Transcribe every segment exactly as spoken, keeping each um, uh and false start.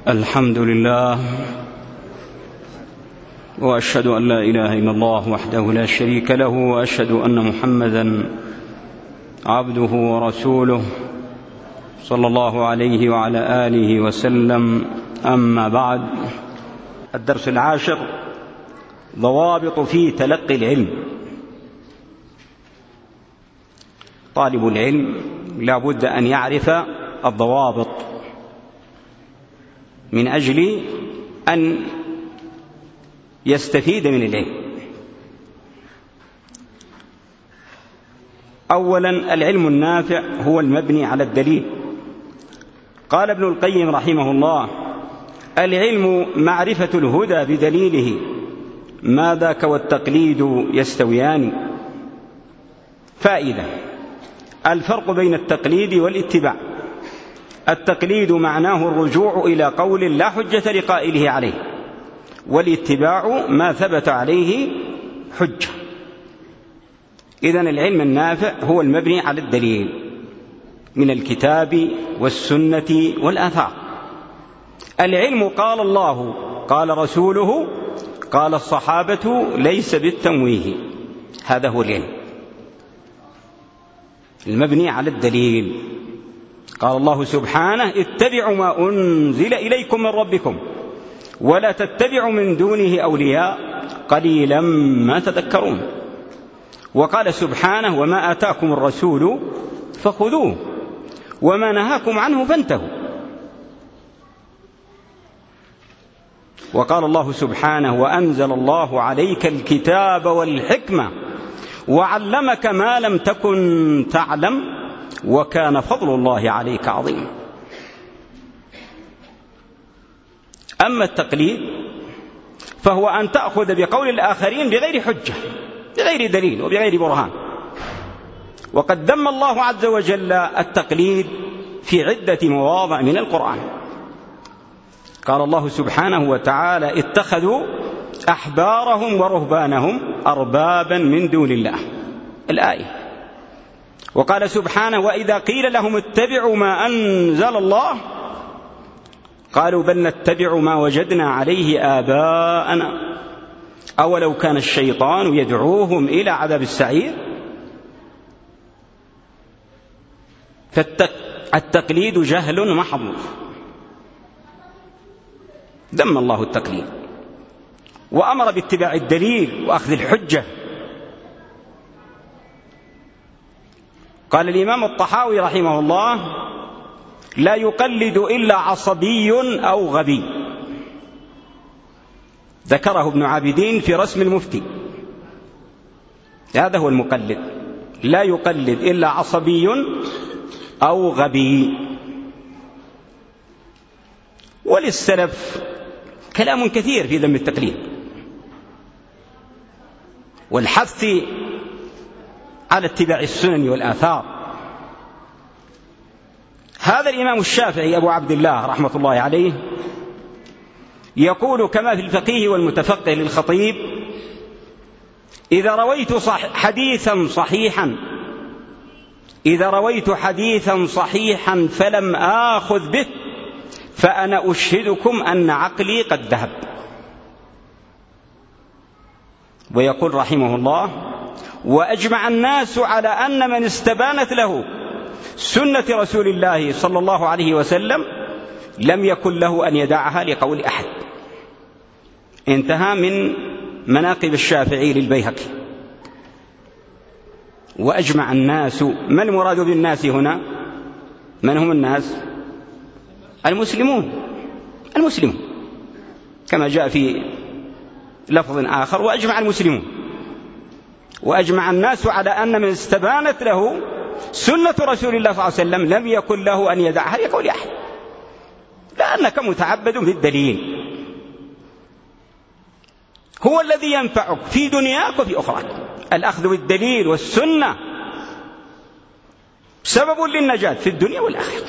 الحمد لله، وأشهد أن لا إله إلا الله وحده لا شريك له، وأشهد أن محمدا عبده ورسوله صلى الله عليه وعلى آله وسلم. أما بعد، الدرس العاشر: ضوابط في تلقي العلم. طالب العلم لا بد أن يعرف الضوابط من أجل أن يستفيد من العلم. أولا، العلم النافع هو المبني على الدليل. قال ابن القيم رحمه الله: العلم معرفة الهدى بدليله، ما ذاك والتقليد يستويان. فائدة: الفرق بين التقليد والاتباع. التقليد معناه الرجوع إلى قول لا حجة لقائله عليه، والاتباع ما ثبت عليه حجة. إذن العلم النافع هو المبني على الدليل من الكتاب والسنة والآثار. العلم قال الله، قال رسوله، قال الصحابة، ليس بالتمويه. هذا هو العلم المبني على الدليل. قال الله سبحانه: اتبعوا ما أنزل إليكم من ربكم ولا تتبعوا من دونه أولياء قليلا ما تذكرون. وقال سبحانه: وما آتاكم الرسول فخذوه وما نهاكم عنه فانتهوا. وقال الله سبحانه: وأنزل الله عليك الكتاب والحكمة وعلمك ما لم تكن تعلم وكان فضل الله عليك عظيما. أما التقليد فهو أن تأخذ بقول الآخرين بغير حجة، بغير دليل وبغير برهان. وقد ذم الله عز وجل التقليد في عدة مواضع من القرآن. قال الله سبحانه وتعالى: اتخذوا أحبارهم ورهبانهم أربابا من دون الله، الآية. وقال سبحانه: وإذا قيل لهم اتبعوا ما أنزل الله قالوا بل نتبع ما وجدنا عليه آباءنا أولو كان الشيطان يدعوهم إلى عذاب السعير. فالتقليد جهل محض، ذم الله التقليد وأمر باتباع الدليل وأخذ الحجة. قال الإمام الطحاوي رحمه الله: لا يقلد إلا عصبي أو غبي. ذكره ابن عابدين في رسم المفتي. هذا هو المقلد، لا يقلد إلا عصبي أو غبي. وللسلف كلام كثير في ذم التقليد والحث على اتباع السنن والآثار. هذا الإمام الشافعي أبو عبد الله رحمة الله عليه يقول كما في الفقيه والمتفقه للخطيب: إذا رويت صح حديثا صحيحا إذا رويت حديثا صحيحا فلم آخذ به فأنا أشهدكم أن عقلي قد ذهب. ويقول رحمه الله: وأجمع الناس على أن من استبانت له سنة رسول الله صلى الله عليه وسلم لم يكن له أن يدعها لقول أحد. انتهى من مناقب الشافعي للبيهقي. وأجمع الناس، ما المراد بالناس هنا؟ من هم الناس؟ المسلمون المسلمون كما جاء في لفظ آخر: وأجمع المسلمون. وأجمع الناس على أن من استبانت له سنة رسول الله صلى الله عليه وسلم لم يكن له أن يدعها لقول أحد، لأنك متعبد بالدليل، هو الذي ينفعك في دنياك وفي أخراك. الأخذ بالدليل والسنة سبب للنجاة في الدنيا والآخرة،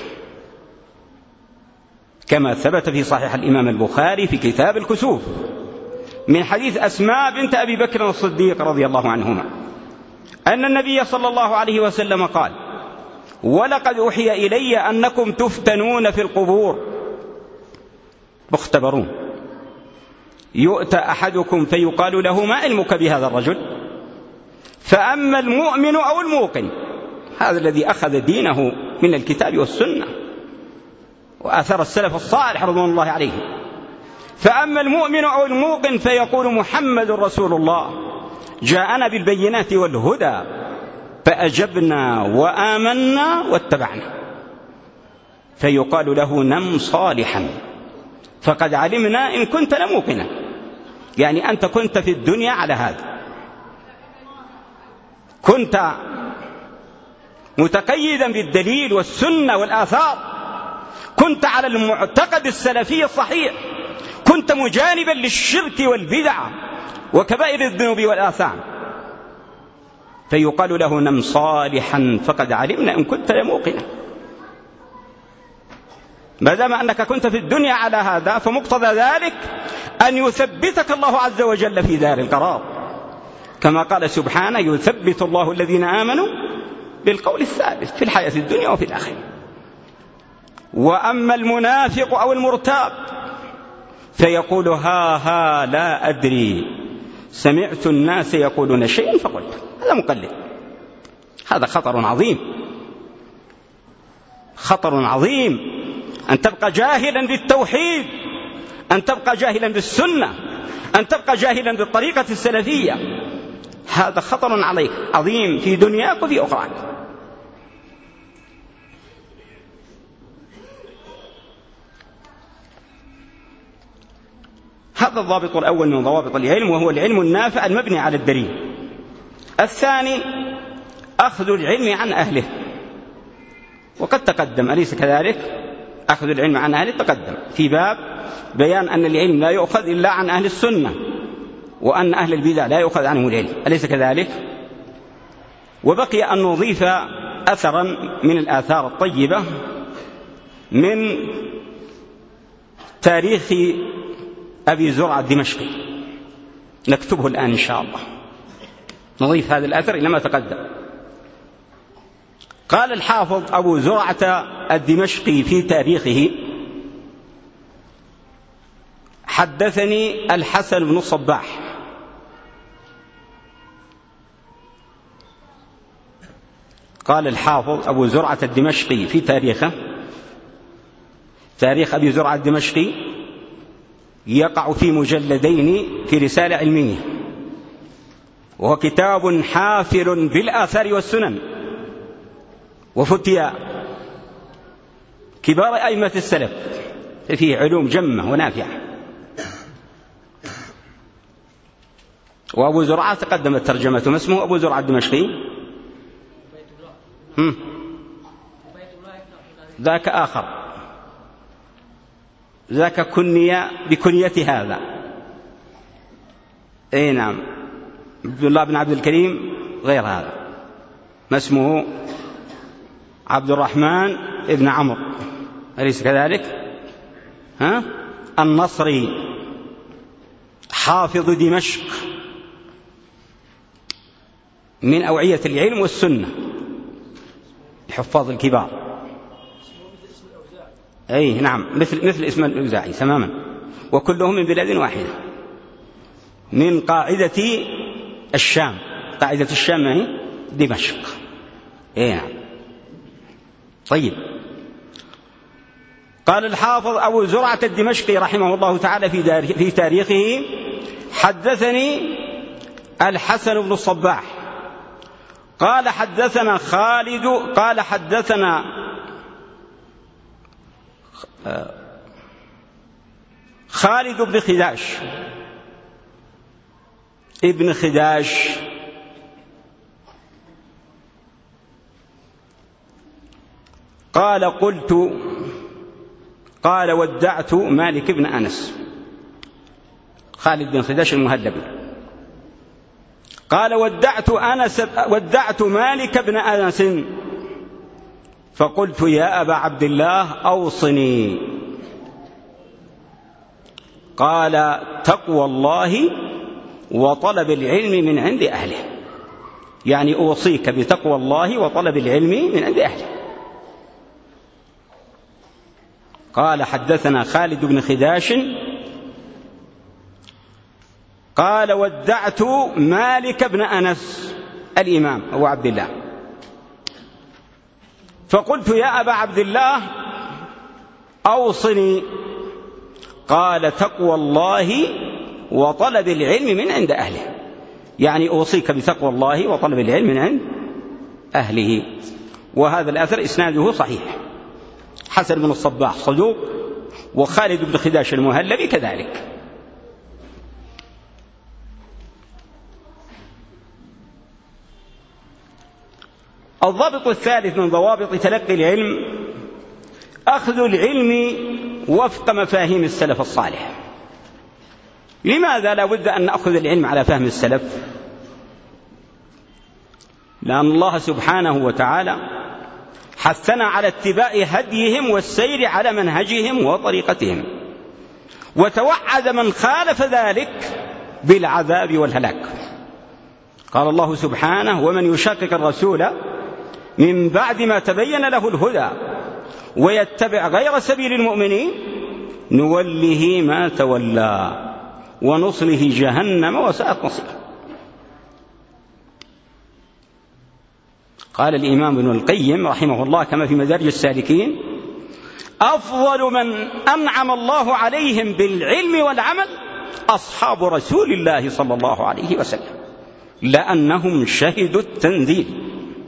كما ثبت في صحيح الإمام البخاري في كتاب الكسوف من حديث أسماء بنت أبي بكر الصديق رضي الله عنهما أن النبي صلى الله عليه وسلم قال: ولقد أوحي إلي أنكم تفتنون في القبور مختبرون. يؤتى أحدكم فيقال له ما علمك بهذا الرجل؟ فأما المؤمن أو الموقن، هذا الذي أخذ دينه من الكتاب والسنة وآثار السلف الصالح رضوان الله عليهم، فأما المؤمن أو الموقن فيقول محمد رسول الله جاءنا بالبينات والهدى فأجبنا وآمنا واتبعنا، فيقال له نم صالحا فقد علمنا إن كنت لموقنا، يعني أنت كنت في الدنيا على هذا، كنت متقيدا بالدليل والسنة والآثار، كنت على المعتقد السلفي الصحيح، كنت مجانبا للشرك والبدع وكبائر الذنوب والآثام، فيقال له نم صالحا فقد علمنا إن كنت لموقنا. ما دام أنك كنت في الدنيا على هذا فمقتضى ذلك أن يثبتك الله عز وجل في دار القرار، كما قال سبحانه يثبت الله الذين آمنوا بالقول الثابت في الحياة الدنيا وفي الآخرة. وأما المنافق أو المرتاب فيقول ها ها لا أدري سمعت الناس يقولون شيء فقلت. هذا مقلد، هذا خطر عظيم، خطر عظيم أن تبقى جاهلا بالتوحيد، أن تبقى جاهلا بالسنة، أن تبقى جاهلا بالطريقة السلفية. هذا خطر عليك عظيم في دنياك وفي أخراك. هذا الضابط الأول من ضوابط العلم، وهو العلم النافع المبني على الدليل. الثاني أخذ العلم عن أهله، وقد تقدم أليس كذلك؟ أخذ العلم عن أهله تقدم في باب بيان أن العلم لا يؤخذ إلا عن أهل السنة، وأن أهل البدع لا يؤخذ عنهم العلم، أليس كذلك؟ وبقي أن نضيف أثرا من الآثار الطيبة من تاريخ أبي زرعة الدمشقي، نكتبه الآن إن شاء الله، نضيف هذا الأثر إلى ما تقدم. قال الحافظ أبو زرعة الدمشقي في تاريخه: حدثني الحسن بن الصباح قال الحافظ أبو زرعة الدمشقي في تاريخه، تاريخ أبي زرعة الدمشقي يقع في مجلدين في رسالة علمية، وهو كتاب حافل بالآثار والسنن، وفتيا كبار أئمة السلف، فيه علوم جمة ونافعة. وأبو زرعة تقدمت ترجمته، ما اسمه أبو زرعة الدمشقي؟ هم. ذاك آخر، ذاك كنية بكنية هذا. اي نعم، عبد الله بن عبد الكريم غير هذا، ما اسمه؟ عبد الرحمن ابن عمرو، أليس كذلك؟ ها؟ النصري حافظ دمشق من أوعية العلم والسنة، الحفاظ الكبار. أي نعم، مثل مثل اسم الأوزاعي تماما، وكلهم من بلاد واحدة، من قاعدة الشام، قاعدة الشام هي دمشق. أي نعم. طيب، قال الحافظ أبو زرعة الدمشقي رحمه الله تعالى في, في تاريخه: حدثني الحسن بن الصباح قال حدثنا خالد قال حدثنا خالد بن خداش ابن خداش قال قلت قال ودعت مالك بن أنس، خالد بن خداش المهلبي قال ودعت أنس ودعت مالك بن أنس فقلت يا أبا عبد الله أوصني. قال تقوى الله وطلب العلم من عند أهله، يعني أوصيك بتقوى الله وطلب العلم من عند أهله. قال حدثنا خالد بن خداش قال ودعت مالك بن أنس الإمام أبو عبد الله، فقلت يا أبا عبد الله أوصني، قال تقوى الله وطلب العلم من عند أهله، يعني أوصيك بتقوى الله وطلب العلم من عند أهله. وهذا الأثر إسناده صحيح، حسن بن الصباح صدوق، وخالد بن خداش المهلبي كذلك. الضابط الثالث من ضوابط تلقي العلم أخذ العلم وفق مفاهيم السلف الصالح. لماذا لا بد أن نأخذ العلم على فهم السلف؟ لأن الله سبحانه وتعالى حثنا على اتباع هديهم والسير على منهجهم وطريقتهم، وتوعد من خالف ذلك بالعذاب والهلاك. قال الله سبحانه ومن يشاقق الرسول من بعد ما تبين له الهدى ويتبع غير سبيل المؤمنين نوله ما تولى ونصله جهنم وساءت مصيره. قال الإمام ابن القيم رحمه الله كما في مدارج السالكين أفضل من أنعم الله عليهم بالعلم والعمل أصحاب رسول الله صلى الله عليه وسلم، لأنهم شهدوا التنزيل.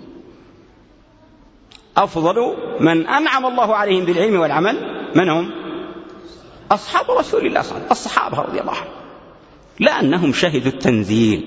أفضل من أنعم الله عليهم بالعلم والعمل من هم؟ أصحاب رسول الله صلى الله عليه وسلم، الصحابة رضي الله عنهم، لأنهم شهدوا التنزيل.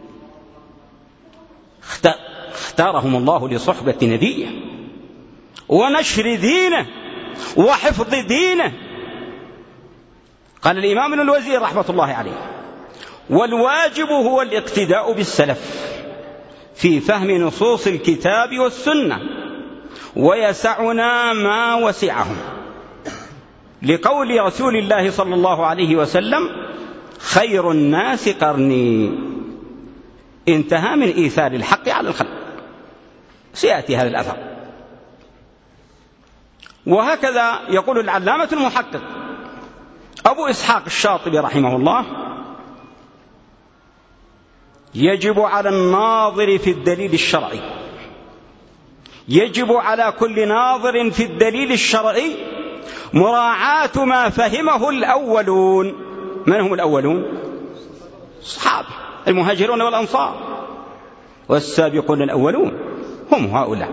اختارهم الله لصحبة نبيه ونشر دينه وحفظ دينه. قال الإمام ابن الوزير رحمة الله عليه والواجب هو الاقتداء بالسلف في فهم نصوص الكتاب والسنة، ويسعنا ما وسعهم، لقول رسول الله صلى الله عليه وسلم خير الناس قرني، انتهى من إيثار الحق على الخلق. سيأتي هذا الأثر. وهكذا يقول العلامة المحقق أبو إسحاق الشاطبي رحمه الله يجب على الناظر في الدليل الشرعي يجب على كل ناظر في الدليل الشرعي مراعاة ما فهمه الأولون. من هم الأولون؟ الصحابة المهاجرون والأنصار، والسابقون الأولون هم هؤلاء.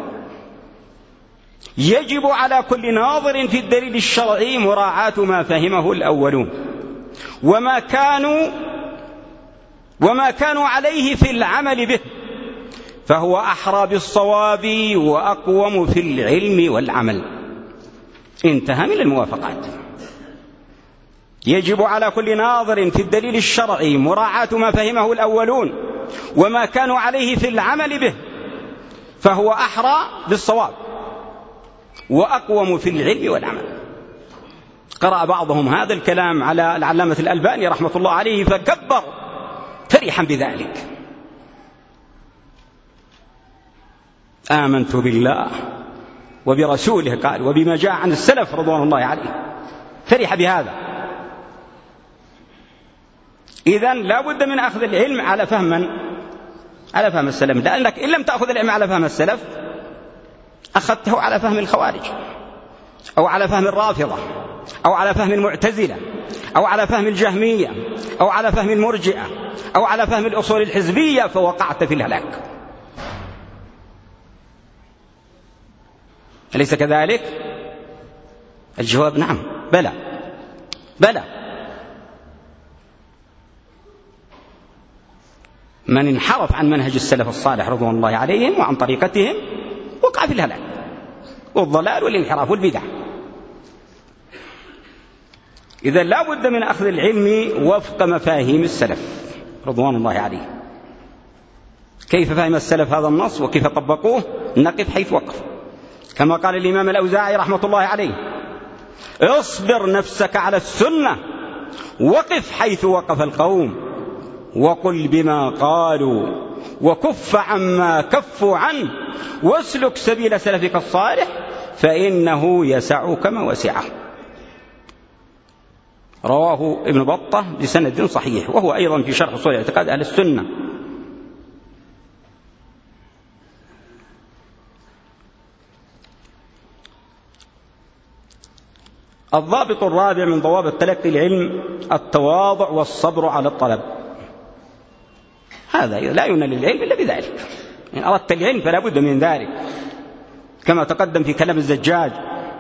يجب على كل ناظر في الدليل الشرعي مراعاة ما فهمه الأولون وما كانوا وما كانوا عليه في العمل به، فهو أحرى بالصواب وأقوم في العلم والعمل. انتهى من الموافقات. يجب على كل ناظر في الدليل الشرعي مراعاة ما فهمه الأولون وما كانوا عليه في العمل به، فهو أحرى بالصواب وأقوم في العلم والعمل. قرأ بعضهم هذا الكلام على العلامة الألباني رحمة الله عليه فكبر فرحا بذلك. آمنت بالله وبرسوله قال وبما جاء عن السلف رضوان الله عليه، فرح بهذا. إذن لا بد من أخذ العلم على فهم من؟ على فهم السلف، لأنك إن لم تأخذ العلم على فهم السلف أخذته على فهم الخوارج أو على فهم الرافضة أو على فهم المعتزلة أو على فهم الجهمية أو على فهم المرجئة أو على فهم الأصول الحزبية، فوقعت في الهلاك. أليس كذلك؟ الجواب نعم، بلى بلى. من انحرف عن منهج السلف الصالح رضوان الله عليهم وعن طريقتهم وقع في الهلاك والضلال والانحراف والبدع. إذا لا بد من أخذ العلم وفق مفاهيم السلف رضوان الله عليه. كيف فهم السلف هذا النص وكيف طبقوه؟ نقف حيث وقف، كما قال الإمام الأوزاعي رحمة الله عليه اصبر نفسك على السنة وقف حيث وقف القوم وقل بما قالوا وكف عما كفوا عنه واسلك سبيل سلفك الصالح فإنه يسعك ما وسعه. رواه ابن بطة بسند صحيح، وهو أيضا في شرح أصول اعتقاد أهل السنة. الضابط الرابع من ضوابط تلقي العلم التواضع والصبر على الطلب. هذا لا ينال العلم إلا بذلك. إن أردت العلم فلا بد من ذلك، كما تقدم في كلام الزجاج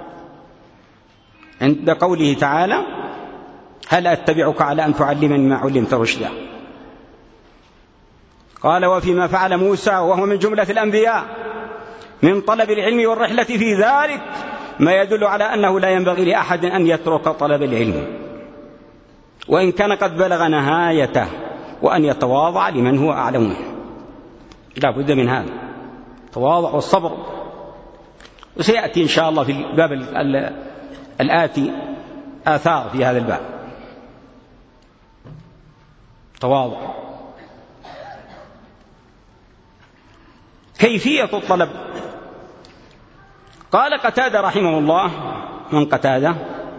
عند قوله تعالى: هل أتبعك على أن تعلمني ما علمت رشدا. قال: وفيما فعل موسى وهو من جملة الأنبياء من طلب العلم والرحلة في ذلك ما يدل على أنه لا ينبغي لأحد أن يترك طلب العلم وإن كان قد بلغ نهايته، وأن يتواضع لمن هو أعلم منه. لا بد من هذا التواضع والصبر. وسيأتي إن شاء الله في الباب الآتي آثار في هذا الباب. تواضع. كيفية الطلب. قال قتادة رحمه الله، من قتادة؟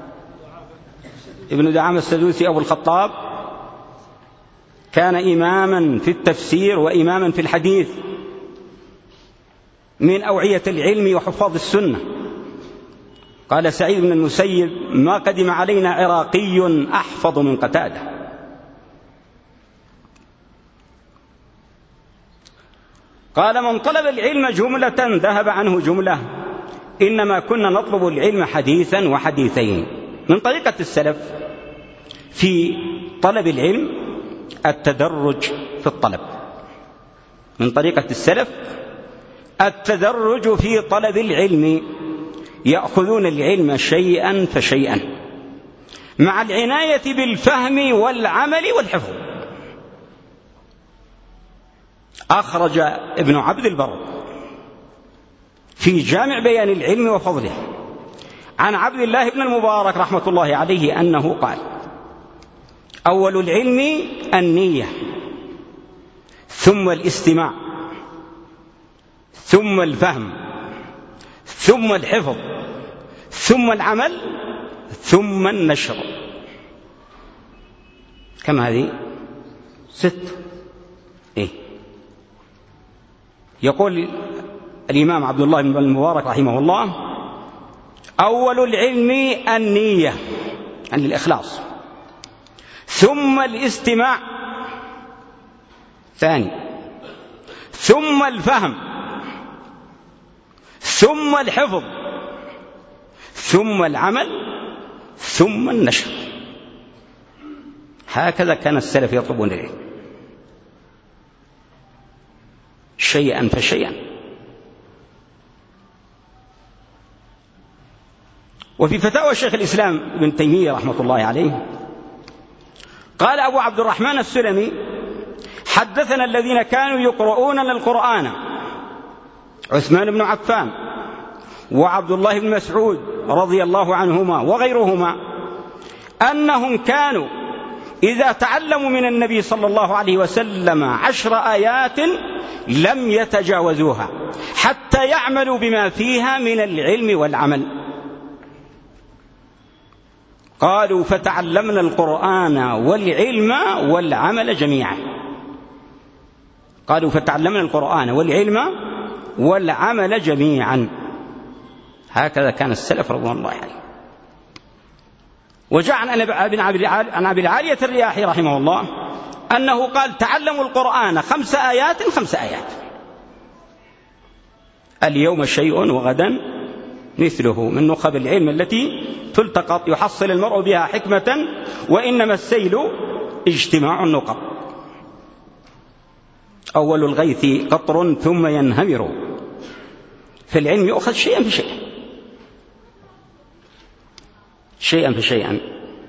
ابن دعامة السدوسي أبو الخطاب، كان إماما في التفسير وإماما في الحديث، من أوعية العلم وحفاظ السنة. قال سعيد بن المسيب: ما قدم علينا عراقي أحفظ من قتادة. قال: من طلب العلم جملة ذهب عنه جملة، إنما كنا نطلب العلم حديثا وحديثين. من طريقة السلف في طلب العلم التدرج في الطلب. من طريقة السلف التدرج في طلب العلم، يأخذون العلم شيئا فشيئا مع العناية بالفهم والعمل والحفظ. أخرج ابن عبد البر في جامع بيان العلم وفضله عن عبد الله بن المبارك رحمة الله عليه أنه قال: أول العلم النية، ثم الاستماع، ثم الفهم، ثم الحفظ، ثم العمل، ثم النشر. كم هذه؟ ست. إيه؟ يقول الإمام عبد الله بن المبارك رحمه الله: أول العلم النية، يعني الإخلاص، ثم الاستماع، ثاني، ثم الفهم، ثم الحفظ، ثم العمل، ثم النشر. هكذا كان السلف يطلبون العلم، شيئا فشيئا. وفي فتاوى شيخ الإسلام ابن تيمية رحمة الله عليه قال أبو عبد الرحمن السلمي: حدثنا الذين كانوا يقرؤون القرآن، عثمان بن عفان وعبد الله بن مسعود رضي الله عنهما وغيرهما، أنهم كانوا إذا تعلموا من النبي صلى الله عليه وسلم عشر آيات لم يتجاوزوها حتى يعملوا بما فيها من العلم والعمل. قالوا: فتعلمنا القرآن والعلم والعمل جميعا. قالوا: فتعلمنا القرآن والعلم والعمل جميعا. هكذا كان السلف رضوان الله عليه. وجاء عن أبي العالية الرياحي رحمه الله أنه قال: تعلموا القرآن خمس آيات خمس آيات، اليوم شيء وغدا مثله، من نخب العلم التي تلتقط يحصل المرء بها حكمة، وإنما السيل اجتماع النقب. أول الغيث قطر ثم ينهمر. في العلم يؤخذ شيئا فشيئا، شيئا فشيئا.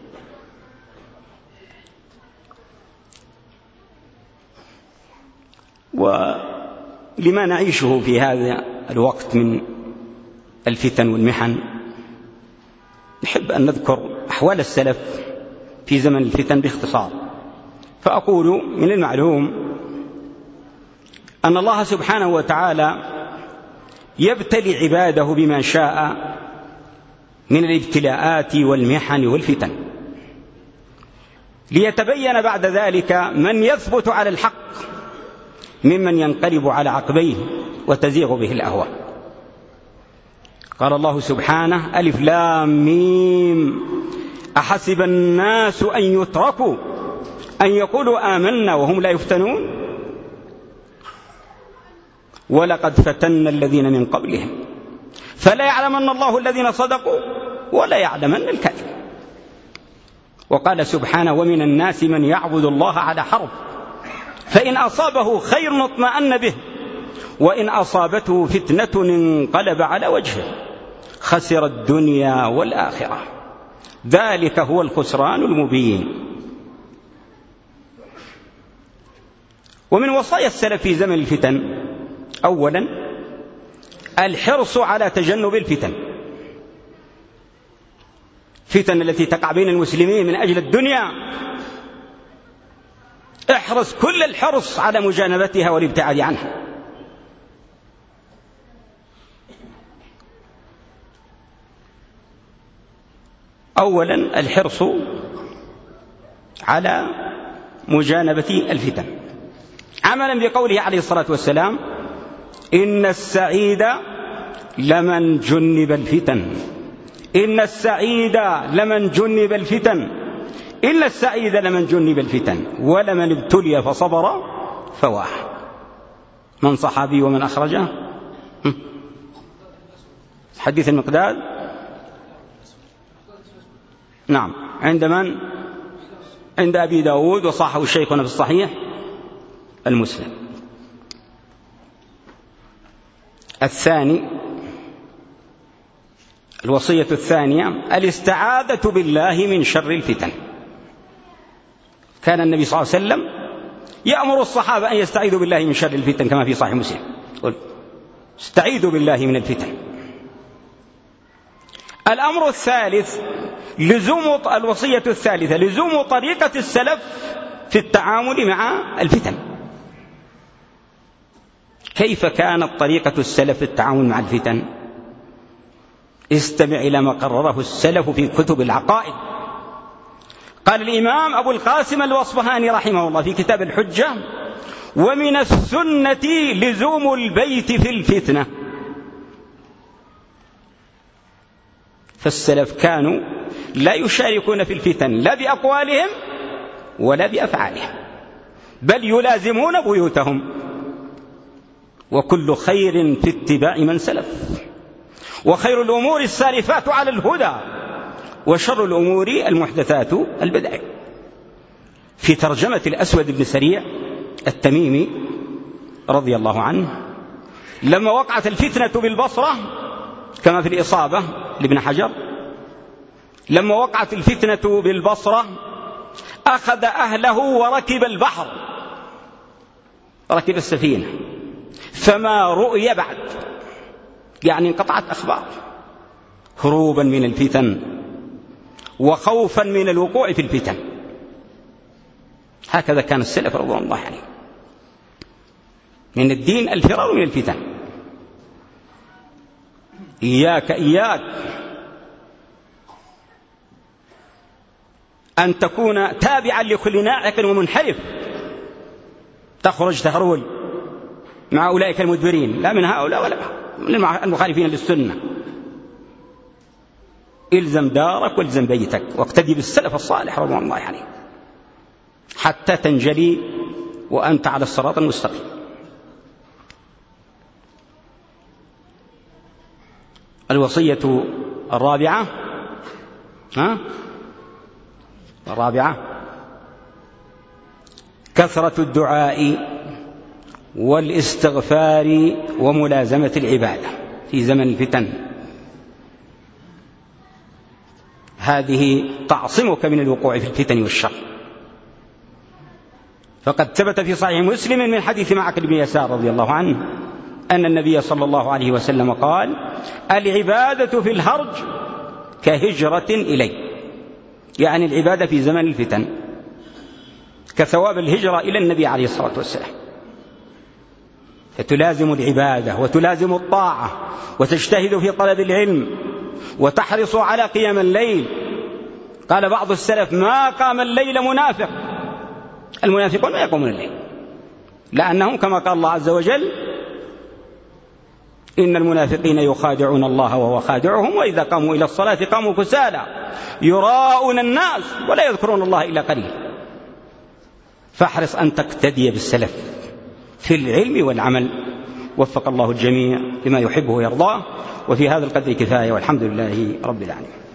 ولما نعيشه في هذا الوقت من الفتن والمحن، نحب أن نذكر أحوال السلف في زمن الفتن باختصار. فأقول: من المعلوم أن الله سبحانه وتعالى يبتلي عباده بما شاء من الابتلاءات والمحن والفتن، ليتبين بعد ذلك من يثبت على الحق ممن ينقلب على عقبيه وتزيغ به الأهواء. قال الله سبحانه: ألف لام ميم أحسب الناس أن يتركوا أن يقولوا آمنا وهم لا يفتنون ولقد فتنا الذين من قبلهم فلا يعلمن الله الذين صدقوا ولا يعلمن الكاذب. وقال سبحانه: ومن الناس من يعبد الله على حرف فإن أصابه خير اطمأن به وإن أصابته فتنة انقلب على وجهه خسر الدنيا والآخرة ذلك هو الخسران المبين. ومن وصايا السلف في زمن الفتن: أولا الحرص على تجنب الفتن، فتن التي تقع بين المسلمين من أجل الدنيا، احرص كل الحرص على مجانبتها والابتعاد عنها. أولا الحرص على مجانبة الفتن، عملا بقوله عليه الصلاة والسلام: إن السعيد لمن جنب الفتن إن السعيد لمن جنب الفتن إن السعيد لمن جنب الفتن ولمن ابتلي فصبر فواه. من صحابي ومن أخرجه؟ حديث المقداد. نعم، عند من؟ عند أبي داود وصححه الشيخنا في الصحيح المسلم. الثاني الوصية الثانية الاستعاذة بالله من شر الفتن. كان النبي صلى الله عليه وسلم يأمر الصحابة أن يستعيذوا بالله من شر الفتن كما في صحيح مسلم: استعيذوا بالله من الفتن. الأمر الثالث لزوم الوصية الثالثة لزوم طريقة السلف في التعامل مع الفتن. كيف كانت طريقة السلف في التعامل مع الفتن؟ استمع إلى ما قرره السلف في كتب العقائد. قال الإمام أبو القاسم الأصبهاني رحمه الله في كتاب الحجة: ومن السنة لزوم البيت في الفتنة. فالسلف كانوا لا يشاركون في الفتن لا بأقوالهم ولا بأفعالهم، بل يلازمون بيوتهم. وكل خير في اتباع من سلف، وخير الأمور السالفات على الهدى، وشر الأمور المحدثات البدع. في ترجمة الأسود بن سريع التميمي رضي الله عنه لما وقعت الفتنة بالبصرة كما في الإصابة لابن حجر، لما وقعت الفتنة بالبصرة أخذ أهله وركب البحر، ركب السفينة، فما رؤي بعد، يعني انقطعت أخبار، هروبا من الفتن وخوفا من الوقوع في الفتن. هكذا كان السلف رضوان الله عليه. من الدين الفرار من الفتن. إياك إياك أن تكون تابعا لكل ناعق ومنحرف تخرج تهرول مع أولئك المدبرين، لا من هؤلاء ولا من المخالفين للسنة. إلزم دارك والزم بيتك، واقتدي بالسلف الصالح رضوان الله عليه حتى تنجلي وأنت على الصراط المستقيم. الوصية الرابعة ها؟ الرابعة كثرة الدعاء والاستغفار وملازمة العبادة في زمن الفتن. هذه تعصمك من الوقوع في الفتن والشر. فقد ثبت في صحيح مسلم من حديث معقل بن يسار رضي الله عنه أن النبي صلى الله عليه وسلم قال: العبادة في الهرج كهجرة إلي، يعني العبادة في زمن الفتن كثواب الهجرة إلى النبي عليه الصلاة والسلام. فتلازم العبادة وتلازم الطاعة وتجتهد في طلب العلم وتحرص على قيام الليل. قال بعض السلف ما قام الليل منافق. المنافقون ما يقومون الليل، لأنهم كما قال الله عز وجل إن المنافقين يخادعون الله وهو خادعهم وإذا قاموا إلى الصلاة قاموا كسالى يراءون الناس ولا يذكرون الله إلا قليلا. فاحرص أن تقتدي بالسلف في العلم والعمل. وفق الله الجميع لما يحبه ويرضاه. وفي هذا القدر كفاية والحمد لله رب العالمين.